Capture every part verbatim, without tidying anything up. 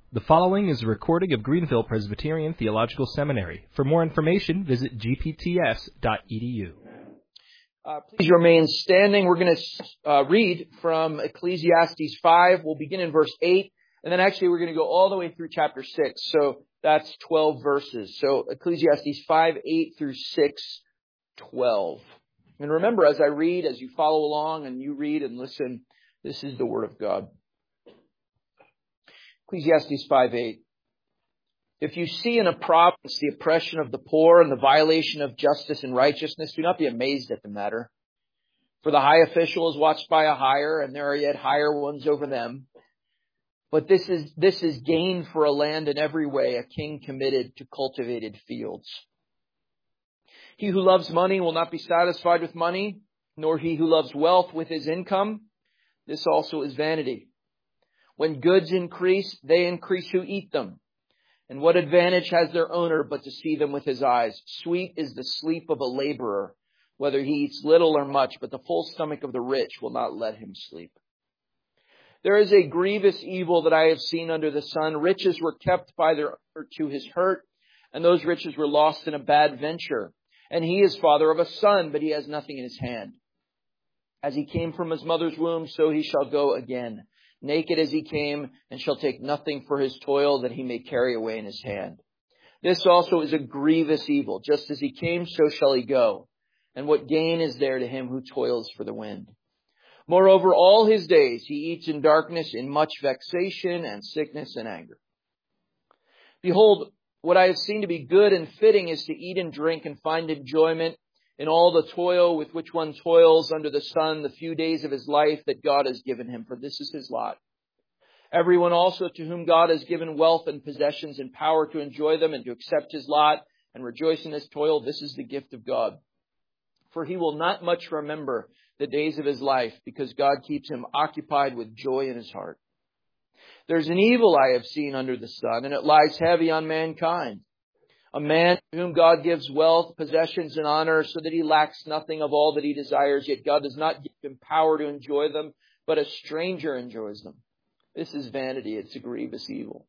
The following is a recording of Greenville Presbyterian Theological Seminary. For more information, visit g p t s dot e d u. Uh, please remain standing. We're going to uh, read from Ecclesiastes five. We'll begin in verse eight, and then actually we're going to go all the way through chapter six. So that's twelve verses. So Ecclesiastes five, eight through six, twelve. And remember, as I read, as you follow along and you read and listen, this is the Word of God. Ecclesiastes five, eight. If you see in a province the oppression of the poor and the violation of justice and righteousness, do not be amazed at the matter. For the high official is watched by a higher, and there are yet higher ones over them. But this is, this is gain for a land in every way, a king committed to cultivated fields. He who loves money will not be satisfied with money, nor he who loves wealth with his income. This also is vanity. When goods increase, they increase who eat them. And what advantage has their owner but to see them with his eyes? Sweet is the sleep of a laborer, whether he eats little or much, but the full stomach of the rich will not let him sleep. There is a grievous evil that I have seen under the sun. Riches were kept by their owner to his hurt, and those riches were lost in a bad venture. And he is father of a son, but he has nothing in his hand. As he came from his mother's womb, so he shall go again. Naked as he came, and shall take nothing for his toil that he may carry away in his hand. This also is a grievous evil. Just as he came, so shall he go. And what gain is there to him who toils for the wind? Moreover, all his days he eats in darkness, in much vexation and sickness and anger. Behold, what I have seen to be good and fitting is to eat and drink and find enjoyment in all the toil with which one toils under the sun the few days of his life that God has given him, for this is his lot. Everyone also to whom God has given wealth and possessions and power to enjoy them and to accept his lot and rejoice in his toil, this is the gift of God. For he will not much remember the days of his life, because God keeps him occupied with joy in his heart. There's an evil I have seen under the sun, and it lies heavy on mankind. A man to whom God gives wealth, possessions, and honor, so that he lacks nothing of all that he desires, yet God does not give him power to enjoy them, but a stranger enjoys them. This is vanity. It's a grievous evil.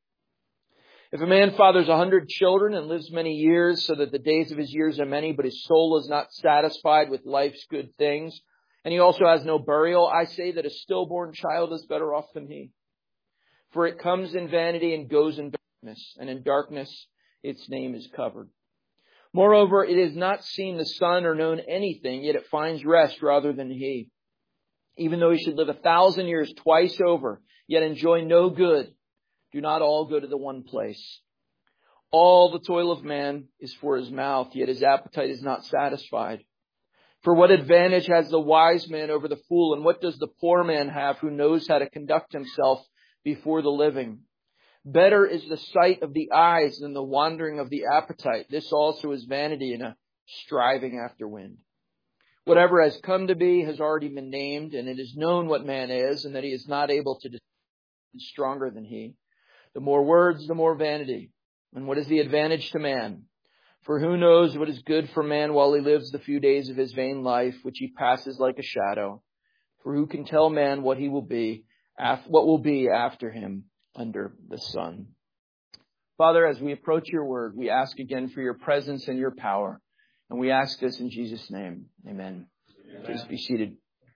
If a man fathers a hundred children and lives many years, so that the days of his years are many, but his soul is not satisfied with life's good things, and he also has no burial, I say that a stillborn child is better off than he. For it comes in vanity and goes in darkness, and in darkness its name is covered. Moreover, it has not seen the sun or known anything, yet it finds rest rather than he. Even though he should live a thousand years twice over, yet enjoy no good, do not all go to the one place. All the toil of man is for his mouth, yet his appetite is not satisfied. For what advantage has the wise man over the fool, and what does the poor man have who knows how to conduct himself before the living? Better is the sight of the eyes than the wandering of the appetite. This also is vanity and a striving after wind. Whatever has come to be has already been named, and it is known what man is, and that he is not able to decide is stronger than he. The more words, the more vanity. And what is the advantage to man? For who knows what is good for man while he lives the few days of his vain life, which he passes like a shadow? For who can tell man what he will be, what will be after him under the sun? Father, as we approach your word, we ask again for your presence and your power. And we ask this in Jesus' name. Amen. Amen. Please be seated.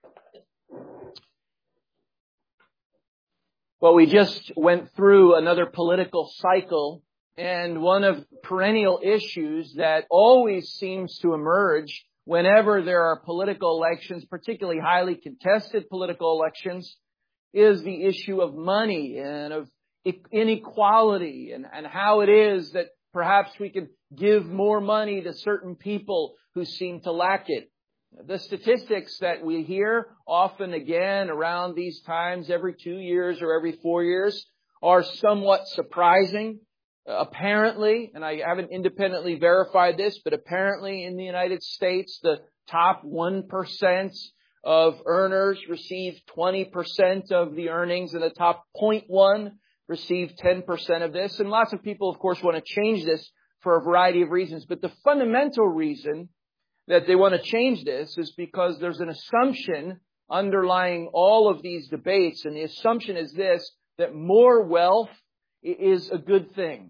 Well, we just went through another political cycle, and one of the perennial issues that always seems to emerge whenever there are political elections, particularly highly contested political elections, is the issue of money and of inequality, and, and how it is that perhaps we can give more money to certain people who seem to lack it. The statistics that we hear often again around these times, every two years or every four years, are somewhat surprising. Uh, apparently, and I haven't independently verified this, but apparently in the United States, the top one percent of earners receive twenty percent of the earnings, and the top zero point one receive ten percent of this. And lots of people, of course, want to change this for a variety of reasons. But the fundamental reason that they want to change this is because there's an assumption underlying all of these debates. And the assumption is this, that more wealth is a good thing.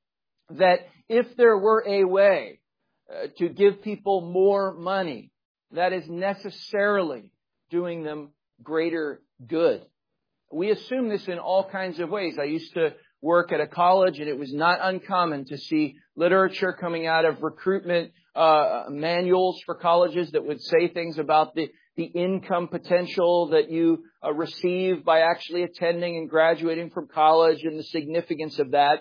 That if there were a way uh, to give people more money, that is necessarily doing them greater good. We assume this in all kinds of ways. I used to work at a college, and it was not uncommon to see literature coming out of recruitment uh, manuals for colleges that would say things about the, the income potential that you uh, receive by actually attending and graduating from college and the significance of that.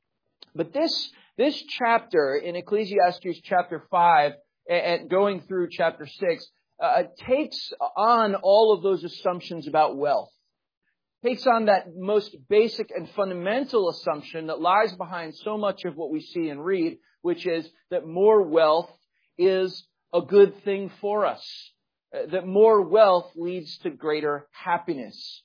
But this, this chapter in Ecclesiastes chapter five and going through chapter six uh, takes on all of those assumptions about wealth. Takes on that most basic and fundamental assumption that lies behind so much of what we see and read, which is that more wealth is a good thing for us. That more wealth leads to greater happiness.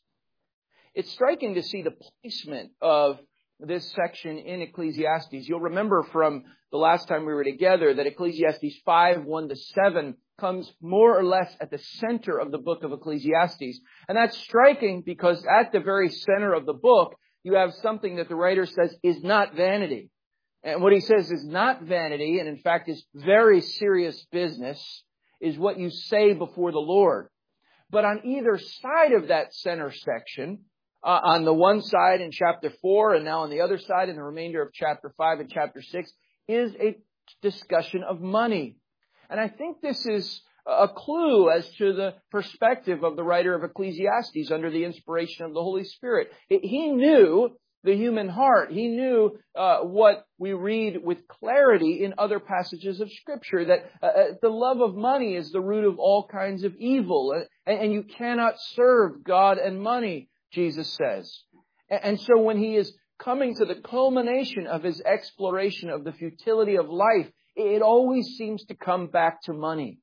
It's striking to see the placement of this section in Ecclesiastes. You'll remember from the last time we were together that Ecclesiastes five, one to seven comes more or less at the center of the book of Ecclesiastes. And that's striking because at the very center of the book, you have something that the writer says is not vanity. And what he says is not vanity, and in fact is very serious business, is what you say before the Lord. But on either side of that center section, uh, on the one side in chapter four, and now on the other side in the remainder of chapter five and chapter six, is a discussion of money. And I think this is a clue as to the perspective of the writer of Ecclesiastes under the inspiration of the Holy Spirit. He knew the human heart. He knew uh, what we read with clarity in other passages of Scripture, that uh, the love of money is the root of all kinds of evil. And, and you cannot serve God and money, Jesus says. And, and so when he is coming to the culmination of his exploration of the futility of life, it always seems to come back to money.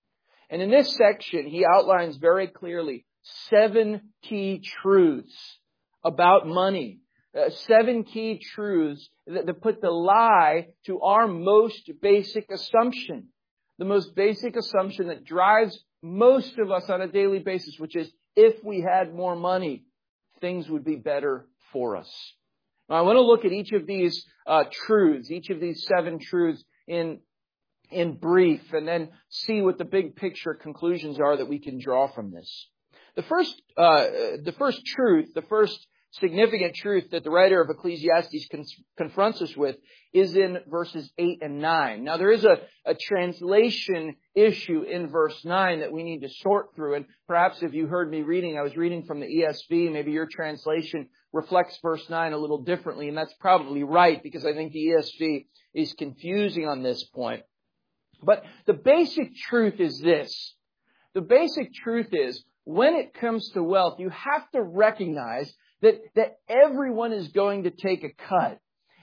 And in this section, he outlines very clearly seven key truths about money. Uh, seven key truths that, that put the lie to our most basic assumption. The most basic assumption that drives most of us on a daily basis, which is if we had more money, things would be better for us. Now, I want to look at each of these uh, truths, each of these seven truths in in brief, and then see what the big picture conclusions are that we can draw from this. The first, uh, the first truth, the first significant truth that the writer of Ecclesiastes con- confronts us with is in verses eight and nine. Now, there is a, a translation issue in verse nine that we need to sort through, and perhaps if you heard me reading, I was reading from the E S V, maybe your translation reflects verse nine a little differently, and that's probably right, because I think the E S V is confusing on this point. But the basic truth is this. The basic truth is, when it comes to wealth, you have to recognize that, that everyone is going to take a cut.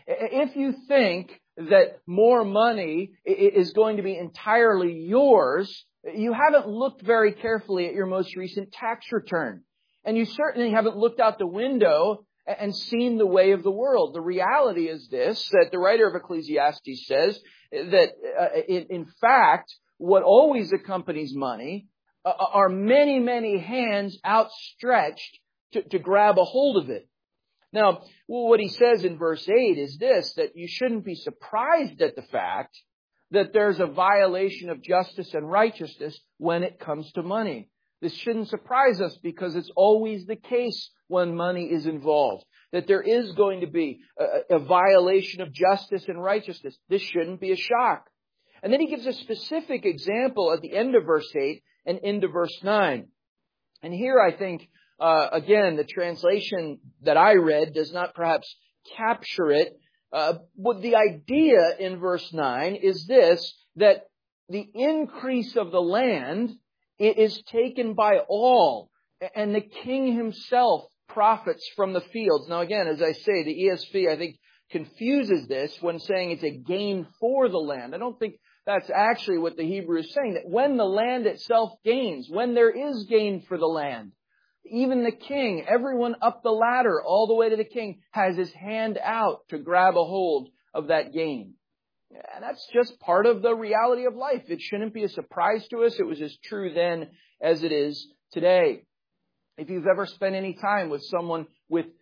If you think that more money is going to be entirely yours, you haven't looked very carefully at your most recent tax return. And you certainly haven't looked out the window and seen the way of the world. The reality is this, that the writer of Ecclesiastes says that uh, in, in fact, what always accompanies money uh, are many, many hands outstretched to, to grab a hold of it. Now, well, what he says in verse eight is this, that you shouldn't be surprised at the fact that there's a violation of justice and righteousness when it comes to money. This shouldn't surprise us because it's always the case when money is involved, that there is going to be a, a violation of justice and righteousness. This shouldn't be a shock. And then he gives a specific example at the end of verse eight and into verse nine. And here I think, uh, again, the translation that I read does not perhaps capture it. Uh, but the idea in verse nine is this, that the increase of the land is taken by all, and the king himself profits from the fields. Now again, as I say, the E S V, I think, confuses this when saying it's a gain for the land. I don't think that's actually what the Hebrew is saying, that when the land itself gains, when there is gain for the land, even the king, everyone up the ladder, all the way to the king, has his hand out to grab a hold of that gain. And that's just part of the reality of life. It shouldn't be a surprise to us. It was as true then as it is today. If you've ever spent any time with someone with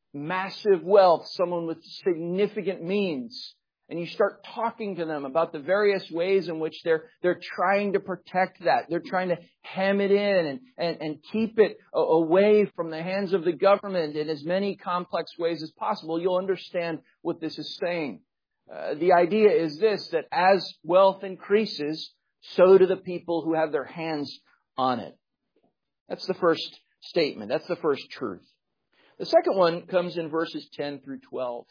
massive wealth, someone with significant means, and you start talking to them about the various ways in which they're they're trying to protect that. They're trying to hem it in and, and, and keep it a- away from the hands of the government in as many complex ways as possible. You'll understand what this is saying. Uh, the idea is this, that as wealth increases, so do the people who have their hands on it. That's the first statement. That's the first truth. The second one comes in verses ten through twelve.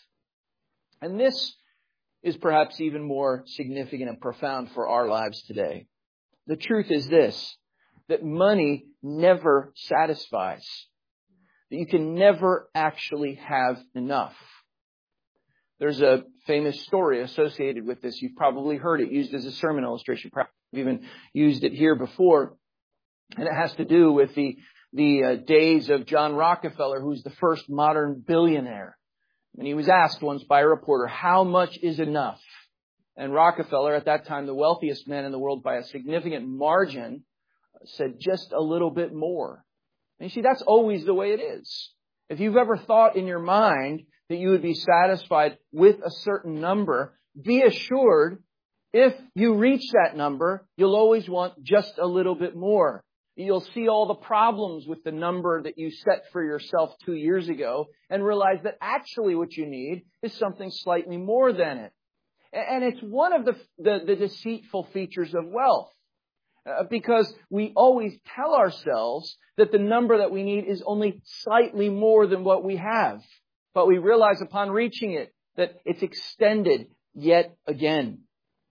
And this is perhaps even more significant and profound for our lives today. The truth is this, that money never satisfies. That you can never actually have enough. There's a famous story associated with this. You've probably heard it used as a sermon illustration. Perhaps you've even used it here before. And it has to do with the, the uh, days of John Rockefeller, who's the first modern billionaire. And he was asked once by a reporter, how much is enough? And Rockefeller, at that time the wealthiest man in the world by a significant margin, said just a little bit more. And you see, that's always the way it is. If you've ever thought in your mind that you would be satisfied with a certain number, be assured, if you reach that number, you'll always want just a little bit more. You'll see all the problems with the number that you set for yourself two years ago and realize that actually what you need is something slightly more than it. And it's one of the, the, the deceitful features of wealth. Uh, because we always tell ourselves that the number that we need is only slightly more than what we have. But we realize upon reaching it that it's extended yet again.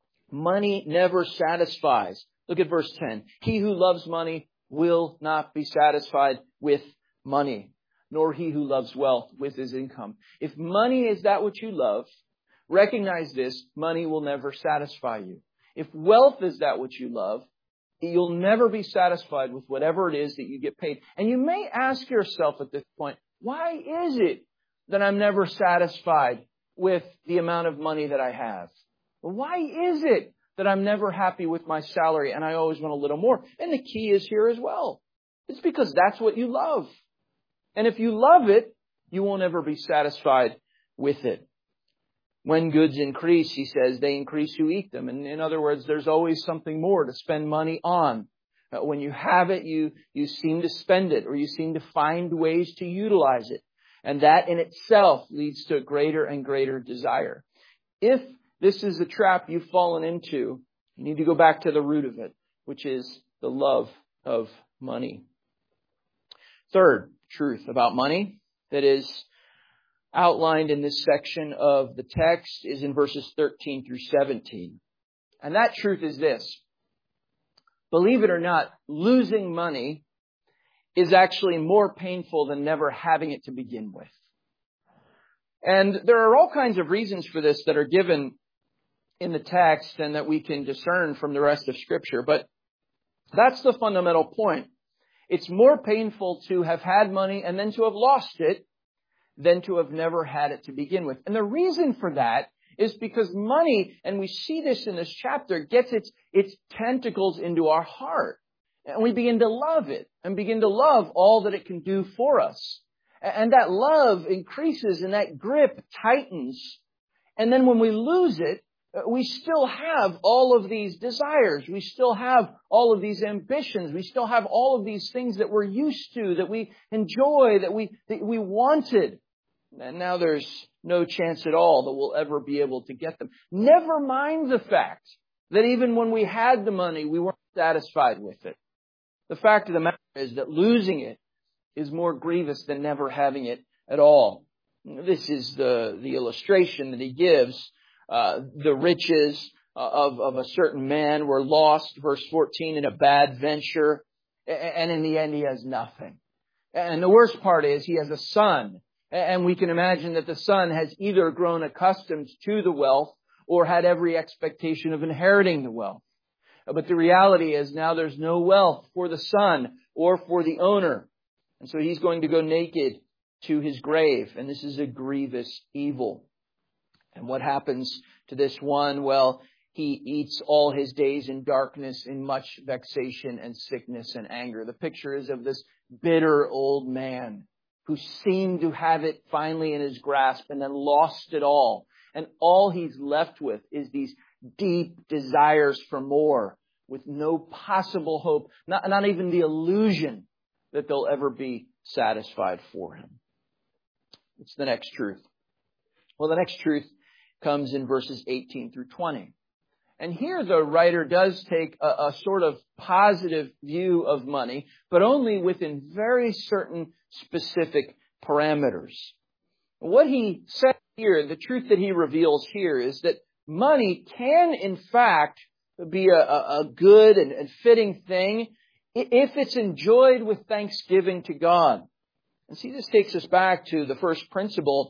Money never satisfies. Look at verse ten. He who loves money will not be satisfied with money, nor he who loves wealth with his income. If money is that which you love, recognize this, money will never satisfy you. If wealth is that which you love, you'll never be satisfied with whatever it is that you get paid. And you may ask yourself at this point, why is it that I'm never satisfied with the amount of money that I have? Why is it that I'm never happy with my salary and I always want a little more? And the key is here as well. It's because that's what you love. And if you love it, you won't ever be satisfied with it. When goods increase, he says, they increase who eat them. And in other words, there's always something more to spend money on. When you have it, you, you seem to spend it, or you seem to find ways to utilize it. And that in itself leads to a greater and greater desire. If this is a trap you've fallen into, you need to go back to the root of it, which is the love of money. Third truth about money that is outlined in this section of the text is in verses thirteen through seventeen. And that truth is this. Believe it or not, losing money is actually more painful than never having it to begin with. And there are all kinds of reasons for this that are given in the text and that we can discern from the rest of Scripture. But that's the fundamental point. It's more painful to have had money and then to have lost it than to have never had it to begin with. And the reason for that is because money, and we see this in this chapter, gets its, its tentacles into our heart. And we begin to love it and begin to love all that it can do for us. And that love increases and that grip tightens. And then when we lose it, we still have all of these desires. We still have all of these ambitions. We still have all of these things that we're used to, that we enjoy, that we, that we wanted. And now there's no chance at all that we'll ever be able to get them. Never mind the fact that even when we had the money, we weren't satisfied with it. The fact of the matter is that losing it is more grievous than never having it at all. This is the, the illustration that he gives. Uh, the riches of, of a certain man were lost, verse fourteen, in a bad venture. And in the end, he has nothing. And the worst part is he has a son. And we can imagine that the son has either grown accustomed to the wealth or had every expectation of inheriting the wealth. But the reality is now there's no wealth for the son or for the owner. And so he's going to go naked to his grave. And this is a grievous evil. And what happens to this one? Well, he eats all his days in darkness, in much vexation and sickness and anger. The picture is of this bitter old man who seemed to have it finally in his grasp and then lost it all. And all he's left with is these deep desires for more with no possible hope, not, not even the illusion that they'll ever be satisfied for him. It's the next truth. Well, the next truth comes in verses eighteen through twenty. And here the writer does take a, a sort of positive view of money, but only within very certain specific parameters. What he said here, the truth that he reveals here, is that money can in fact be a, a, a good and, and fitting thing if it's enjoyed with thanksgiving to God. And see, this takes us back to the first principle,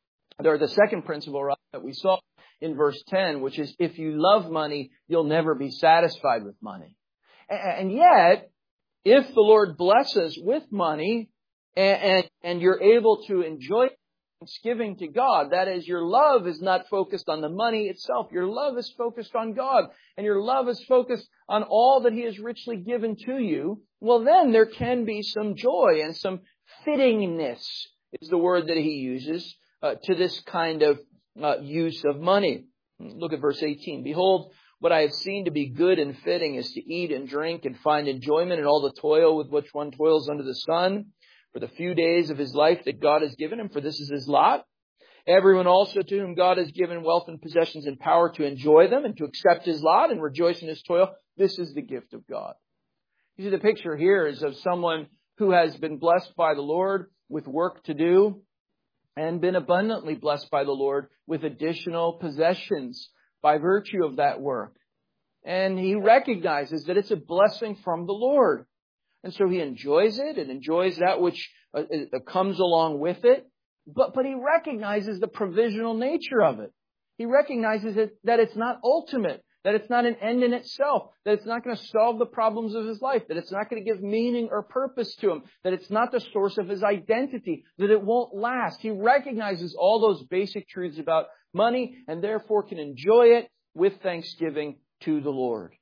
or the second principle right, that we saw in verse ten, which is if you love money, you'll never be satisfied with money. And yet, if the Lord blesses with money and, and, and you're able to enjoy thanksgiving to God, that is, your love is not focused on the money itself. Your love is focused on God, and your love is focused on all that He has richly given to you. Well, then there can be some joy and some fittingness, is the word that he uses, uh, to this kind of uh, use of money. Look at verse eighteen. Behold, what I have seen to be good and fitting is to eat and drink and find enjoyment in all the toil with which one toils under the sun, for the few days of his life that God has given him, for this is his lot. Everyone also to whom God has given wealth and possessions and power to enjoy them and to accept his lot and rejoice in his toil, this is the gift of God. You see, the picture here is of someone who has been blessed by the Lord with work to do and been abundantly blessed by the Lord with additional possessions by virtue of that work. And he recognizes that it's a blessing from the Lord. And so he enjoys it and enjoys that which uh, uh, comes along with it. But, but he recognizes the provisional nature of it. He recognizes it, that it's not ultimate, that it's not an end in itself, that it's not going to solve the problems of his life, that it's not going to give meaning or purpose to him, that it's not the source of his identity, that it won't last. He recognizes all those basic truths about money and therefore can enjoy it with thanksgiving to the Lord.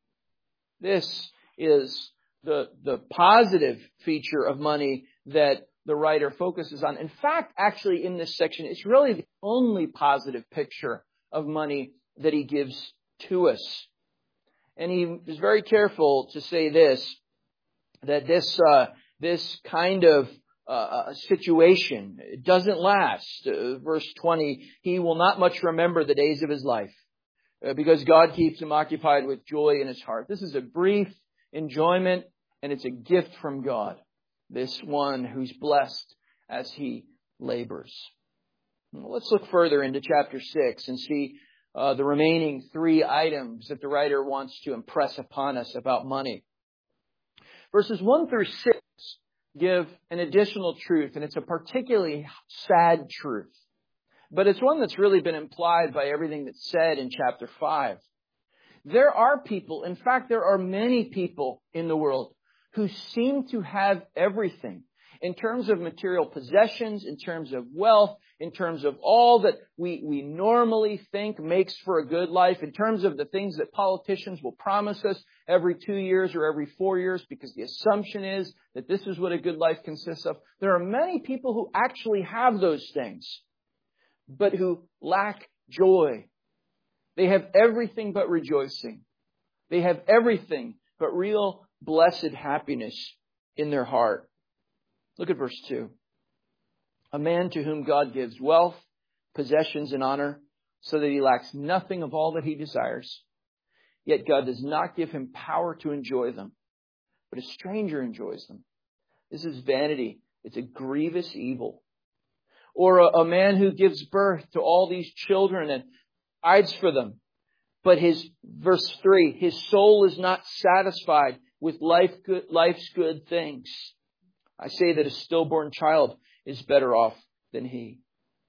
This is the, the positive feature of money that the writer focuses on. In fact, actually in this section, it's really the only positive picture of money that he gives to us. And he is very careful to say this, that this uh, this kind of uh, situation doesn't last. Uh, verse twenty, he will not much remember the days of his life uh, because God keeps him occupied with joy in his heart. This is a brief enjoyment, and it's a gift from God, this one who's blessed as he labors. Well, let's look further into chapter six and see Uh, the remaining three items that the writer wants to impress upon us about money. Verses one through six give an additional truth, and it's a particularly sad truth. But it's one that's really been implied by everything that's said in chapter five. There are people, in fact, there are many people in the world who seem to have everything in terms of material possessions, in terms of wealth, in terms of all that we, we normally think makes for a good life, in terms of the things that politicians will promise us every two years or every four years, because the assumption is that this is what a good life consists of. There are many people who actually have those things, but who lack joy. They have everything but rejoicing. They have everything but real blessed happiness in their heart. Look at verse two. A man to whom God gives wealth, possessions, and honor, so that he lacks nothing of all that he desires. Yet God does not give him power to enjoy them, but a stranger enjoys them. This is vanity. It's a grievous evil. Or a, a man who gives birth to all these children and provides for them, but his, verse three, his soul is not satisfied with life good, life's good things. I say that a stillborn child is better off than he.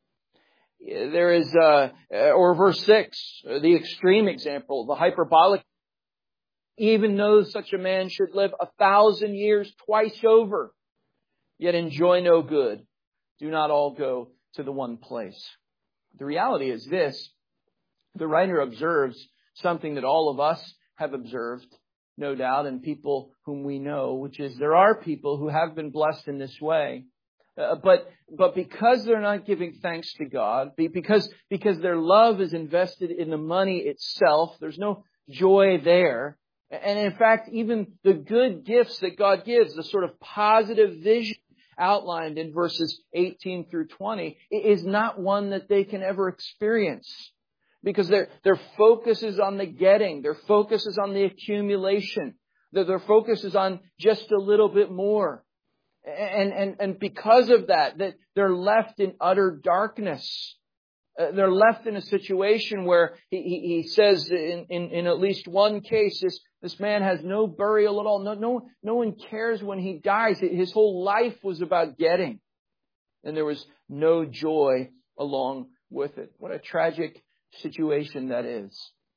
There is, uh, or verse six, the extreme example, the hyperbolic. Even though such a man should live a thousand years twice over, yet enjoy no good, do not all go to the one place. The reality is this. The writer observes something that all of us have observed, no doubt, and people whom we know, which is there are people who have been blessed in this way, Uh, but but because they're not giving thanks to God, because because their love is invested in the money itself, there's no joy there. And in fact, even the good gifts that God gives, the sort of positive vision outlined in verses eighteen through twenty, is not one that they can ever experience. Because their, their focus is on the getting. Their focus is on the accumulation. Their, their focus is on just a little bit more. And, and, and because of that, that they're left in utter darkness. Uh, they're left in a situation where he, he, he says in, in, in at least one case, this, this man has no burial at all. No, no, no one cares when he dies. His whole life was about getting. And there was no joy along with it. What a tragic situation that is.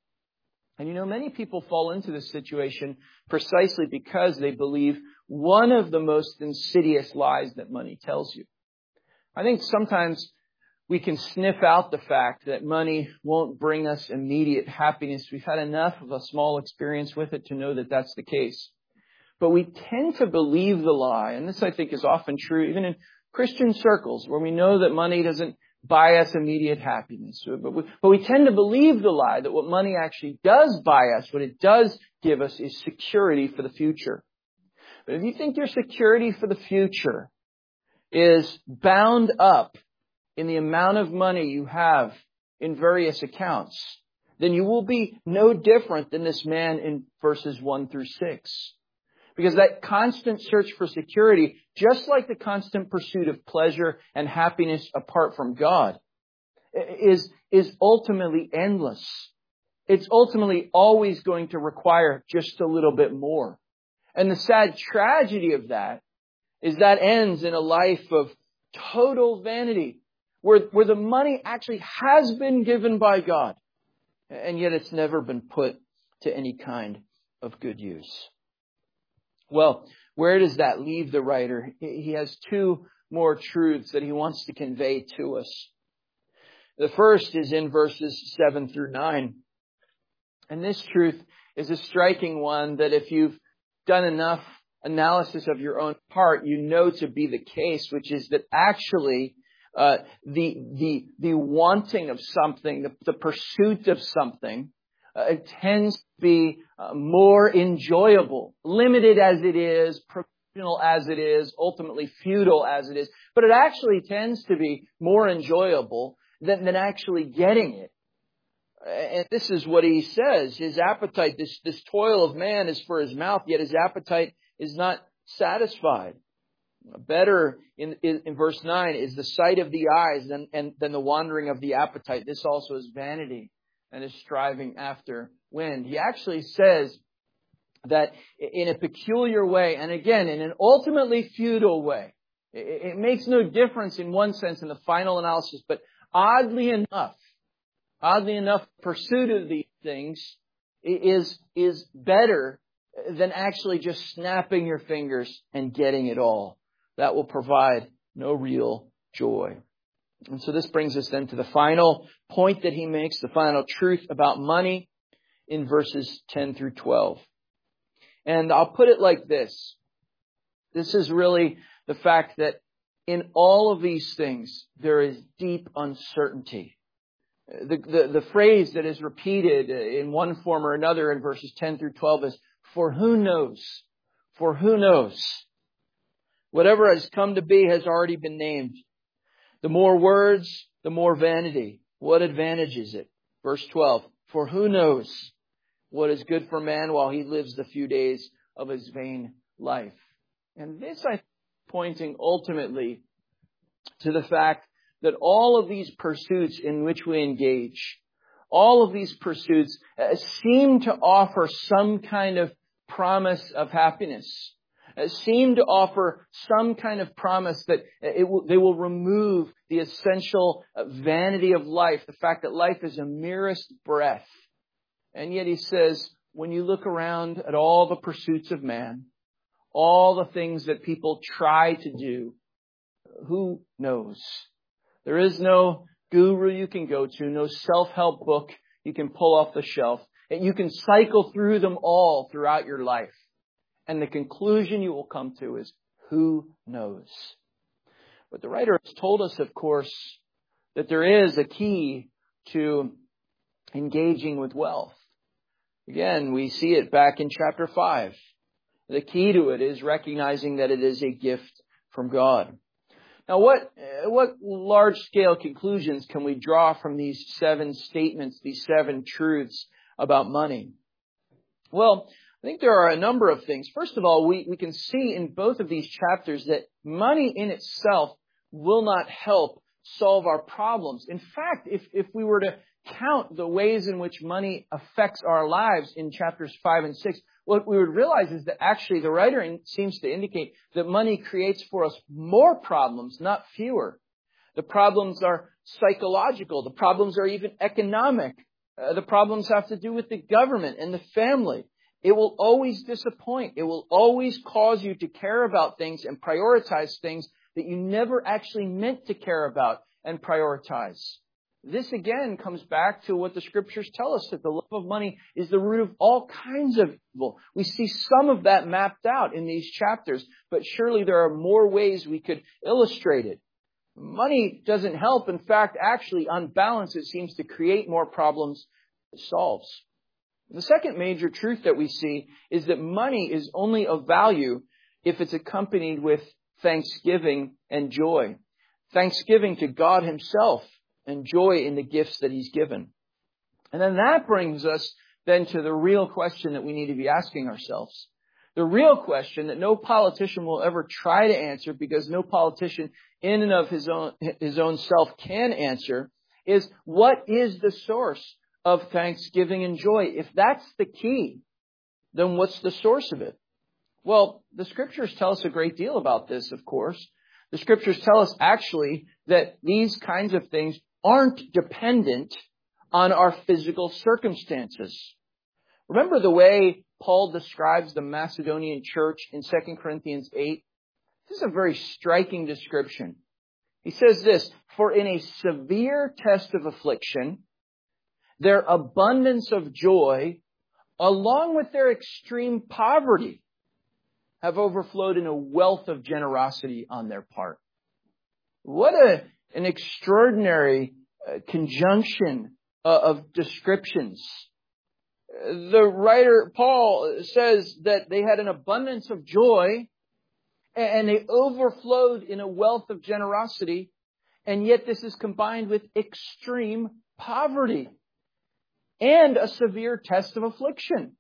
And you know, many people fall into this situation precisely because they believe one of the most insidious lies that money tells you. I think sometimes we can sniff out the fact that money won't bring us immediate happiness. We've had enough of a small experience with it to know that that's the case. But we tend to believe the lie, and this I think is often true even in Christian circles where we know that money doesn't buy us immediate happiness. But we, but we tend to believe the lie that what money actually does buy us, what it does give us, is security for the future. But if you think your security for the future is bound up in the amount of money you have in various accounts, then you will be no different than this man in verses one through six. Because that constant search for security, just like the constant pursuit of pleasure and happiness apart from God, is, is ultimately endless. It's ultimately always going to require just a little bit more. And the sad tragedy of that is that ends in a life of total vanity, where, where the money actually has been given by God, and yet it's never been put to any kind of good use. Well, where does that leave the writer? He has two more truths that he wants to convey to us. The first is in verses seven through nine. And this truth is a striking one that if you've done enough analysis of your own heart, you know to be the case, which is that actually uh, the, the, the wanting of something, the, the pursuit of something, Uh, it tends to be uh, more enjoyable, limited as it is, professional as it is, ultimately futile as it is. But it actually tends to be more enjoyable than, than actually getting it. And this is what he says. His appetite, this, this toil of man is for his mouth, yet his appetite is not satisfied. Better, in, in, in verse nine, is the sight of the eyes than, and, than the wandering of the appetite. This also is vanity and is striving after wind. He actually says that in a peculiar way, and again, in an ultimately futile way, it makes no difference in one sense in the final analysis, but oddly enough, oddly enough, pursuit of these things is, is better than actually just snapping your fingers and getting it all. That will provide no real joy. And so this brings us then to the final point that he makes, the final truth about money in verses ten through twelve. And I'll put it like this. This is really the fact that in all of these things, there is deep uncertainty. The, the, the phrase that is repeated in one form or another in verses ten through twelve is, for who knows? For who knows? Whatever has come to be has already been named. The more words, the more vanity. What advantage is it? Verse twelve, for who knows what is good for man while he lives the few days of his vain life? And this, I think, pointing ultimately to the fact that all of these pursuits in which we engage, all of these pursuits uh, seem to offer some kind of promise of happiness. Uh, seem to offer some kind of promise that it will, they will remove the essential vanity of life, the fact that life is a merest breath. And yet he says, when you look around at all the pursuits of man, all the things that people try to do, who knows? There is no guru you can go to, no self-help book you can pull off the shelf. And you can cycle through them all throughout your life. And the conclusion you will come to is, who knows? But the writer has told us, of course, that there is a key to engaging with wealth. Again, we see it back in chapter five. The key to it is recognizing that it is a gift from God. Now, what, what large-scale conclusions can we draw from these seven statements, these seven truths about money? Well, I think there are a number of things. First of all, we, we can see in both of these chapters that money in itself will not help solve our problems. In fact, if, if we were to count the ways in which money affects our lives in chapters five and six, what we would realize is that actually the writer seems to indicate that money creates for us more problems, not fewer. The problems are psychological. The problems are even economic. Uh, the problems have to do with the government and the family. It will always disappoint. It will always cause you to care about things and prioritize things that you never actually meant to care about and prioritize. This again comes back to what the Scriptures tell us, that the love of money is the root of all kinds of evil. We see some of that mapped out in these chapters, but surely there are more ways we could illustrate it. Money doesn't help. In fact, actually, on balance, it seems to create more problems than it solves. The second major truth that we see is that money is only of value if it's accompanied with thanksgiving and joy. Thanksgiving to God Himself and joy in the gifts that He's given. And then that brings us then to the real question that we need to be asking ourselves. The real question that no politician will ever try to answer, because no politician in and of his own, his own self can answer, is what is the source of thanksgiving and joy? If that's the key, then what's the source of it? Well, the Scriptures tell us a great deal about this, of course. The Scriptures tell us actually that these kinds of things aren't dependent on our physical circumstances. Remember the way Paul describes the Macedonian church in Second Corinthians eight? This is a very striking description. He says this, "For in a severe test of affliction, their abundance of joy, along with their extreme poverty, have overflowed in a wealth of generosity on their part." What a, an extraordinary uh, conjunction uh, of descriptions. The writer, Paul, says that they had an abundance of joy and they overflowed in a wealth of generosity, and yet this is combined with extreme poverty and a severe test of affliction.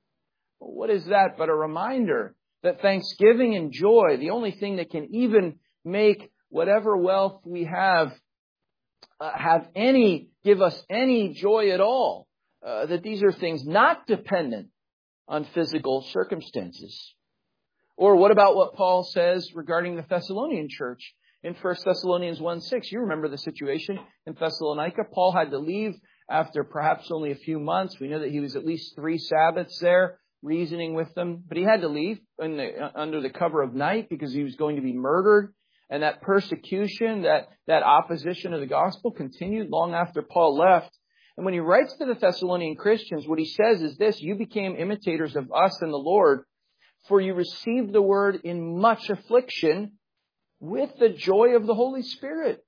What is that but a reminder that thanksgiving and joy, the only thing that can even make whatever wealth we have, uh, have any, give us any joy at all, uh, that these are things not dependent on physical circumstances. Or what about what Paul says regarding the Thessalonian church in First Thessalonians one six? You remember the situation in Thessalonica. Paul had to leave after perhaps only a few months. We know that he was at least three Sabbaths there, reasoning with them. But he had to leave in the, uh, under the cover of night because he was going to be murdered. And that persecution, that, that opposition of the gospel continued long after Paul left. And when he writes to the Thessalonian Christians, what he says is this: "You became imitators of us and the Lord, for you received the word in much affliction with the joy of the Holy Spirit."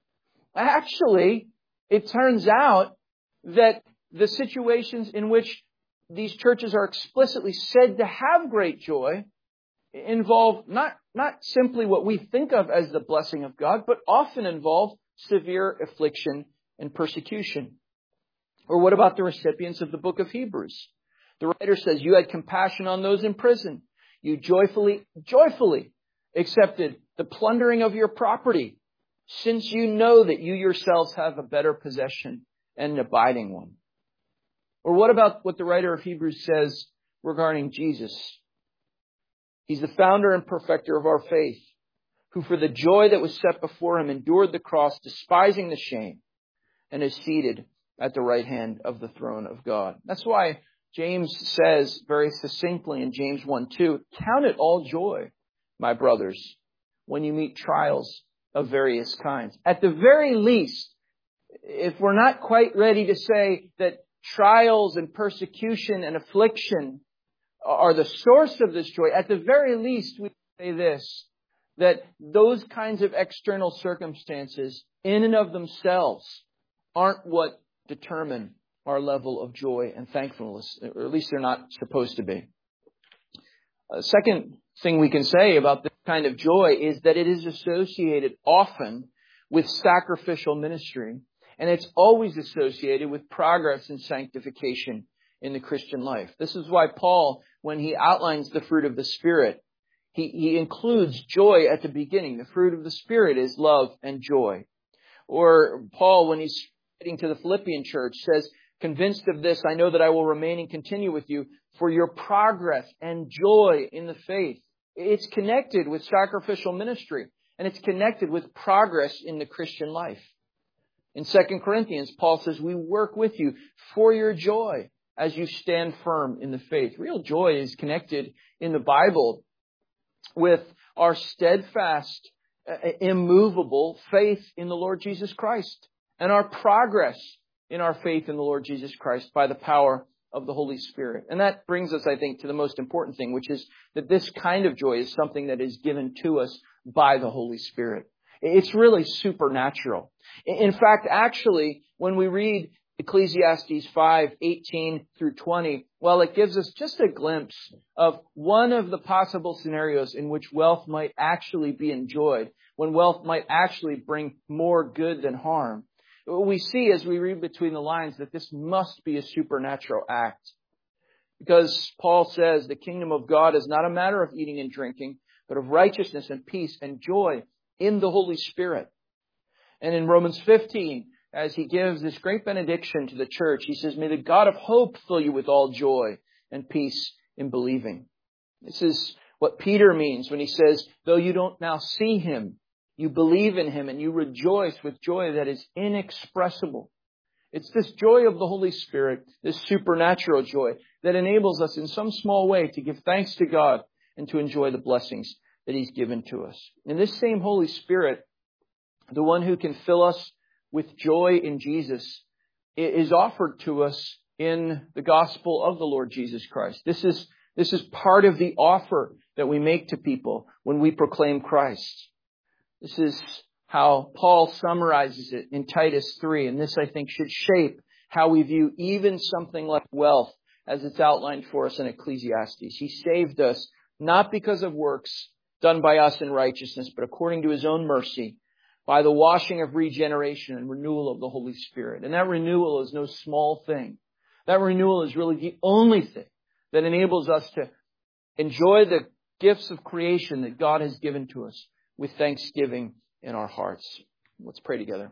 Actually, it turns out that the situations in which these churches are explicitly said to have great joy involve not, not simply what we think of as the blessing of God, but often involve severe affliction and persecution. Or what about the recipients of the book of Hebrews? The writer says, "You had compassion on those in prison. You joyfully, joyfully accepted the plundering of your property, since you know that you yourselves have a better possession and an abiding one." Or what about what the writer of Hebrews says regarding Jesus? "He's the founder and perfecter of our faith, who for the joy that was set before him endured the cross, despising the shame, and is seated at the right hand of the throne of God." That's why James says very succinctly in James one two, "Count it all joy, my brothers, when you meet trials of various kinds." At the very least, if we're not quite ready to say that trials and persecution and affliction are the source of this joy, at the very least we say this: that those kinds of external circumstances in and of themselves aren't what determine our level of joy and thankfulness, or at least they're not supposed to be. A second thing we can say about this kind of joy is that it is associated often with sacrificial ministry, and it's always associated with progress and sanctification in the Christian life. This is why Paul, when he outlines the fruit of the Spirit, he, he includes joy at the beginning. The fruit of the Spirit is love and joy. Or Paul, when he's writing to the Philippian church, says, "Convinced of this, I know that I will remain and continue with you for your progress and joy in the faith." It's connected with sacrificial ministry, and it's connected with progress in the Christian life. In Second Corinthians, Paul says, "We work with you for your joy as you stand firm in the faith." Real joy is connected in the Bible with our steadfast, immovable faith in the Lord Jesus Christ and our progress in our faith in the Lord Jesus Christ by the power of the Holy Spirit. And that brings us, I think, to the most important thing, which is that this kind of joy is something that is given to us by the Holy Spirit. It's really supernatural. In fact, actually, when we read Ecclesiastes five, eighteen through twenty, well, it gives us just a glimpse of one of the possible scenarios in which wealth might actually be enjoyed, when wealth might actually bring more good than harm. We see as we read between the lines that this must be a supernatural act. Because Paul says the kingdom of God is not a matter of eating and drinking, but of righteousness and peace and joy in the Holy Spirit. And in Romans fifteen, as he gives this great benediction to the church, he says, "May the God of hope fill you with all joy and peace in believing." This is what Peter means when he says, "Though you don't now see him, you believe in him and you rejoice with joy that is inexpressible." It's this joy of the Holy Spirit, this supernatural joy, that enables us in some small way to give thanks to God and to enjoy the blessings that he's given to us. And this same Holy Spirit, the one who can fill us with joy in Jesus, is offered to us in the gospel of the Lord Jesus Christ. This is, this is part of the offer that we make to people when we proclaim Christ. This is how Paul summarizes it in Titus three, and this, I think, should shape how we view even something like wealth as it's outlined for us in Ecclesiastes. He saved us not because of works done by us in righteousness, but according to his own mercy, by the washing of regeneration and renewal of the Holy Spirit. And that renewal is no small thing. That renewal is really the only thing that enables us to enjoy the gifts of creation that God has given to us with thanksgiving in our hearts. Let's pray together.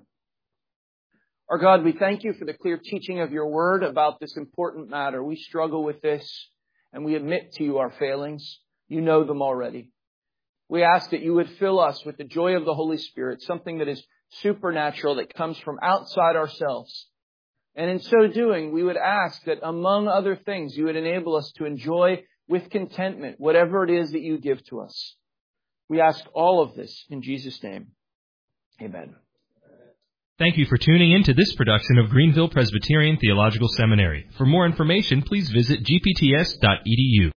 Our God, we thank you for the clear teaching of your word about this important matter. We struggle with this, and we admit to you our failings. You know them already. We ask that you would fill us with the joy of the Holy Spirit, something that is supernatural, that comes from outside ourselves. And in so doing, we would ask that among other things, you would enable us to enjoy with contentment whatever it is that you give to us. We ask all of this in Jesus' name. Amen. Thank you for tuning in to this production of Greenville Presbyterian Theological Seminary. For more information, please visit g p t s dot e d u.